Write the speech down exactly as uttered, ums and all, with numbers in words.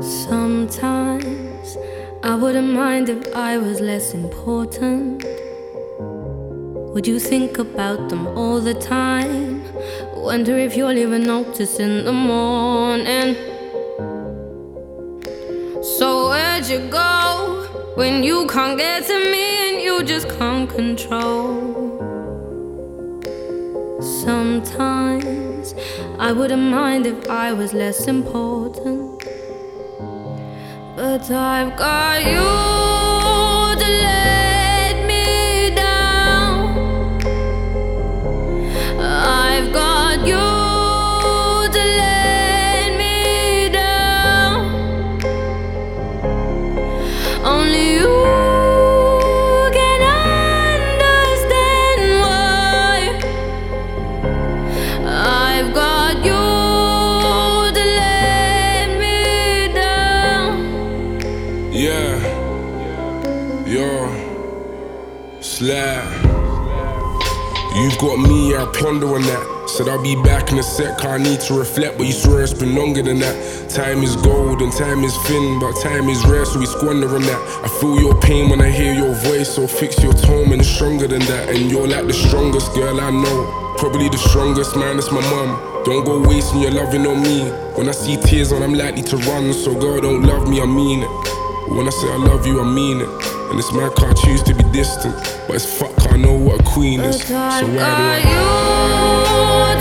Sometimes I wouldn't mind if I was less important. Would you think about them all the time? Wonder if you'll even notice in the morning. So where'd you go when you can't get to me and you just can't control? Sometimes I wouldn't mind if I was less important, but I've got you to let me down. I've got you to let me down. Only you can understand why I've got you. Yeah, yo, slap. You've got me, I ponder on that. Said I'll be back in a sec, I need to reflect, but you swear it's been longer than that. Time is gold and time is thin, but time is rare, so we squander on that. I feel your pain when I hear your voice, so fix your tone and it's stronger than that. And you're like the strongest girl I know, probably the strongest, man, it's my mum. Don't go wasting your loving on me. When I see tears on, I'm likely to run, so girl, don't love me, I mean it. When I say I love you, I mean it. And it's my car, I choose to be distant, but it's fuck, I know what a queen is. So why do I?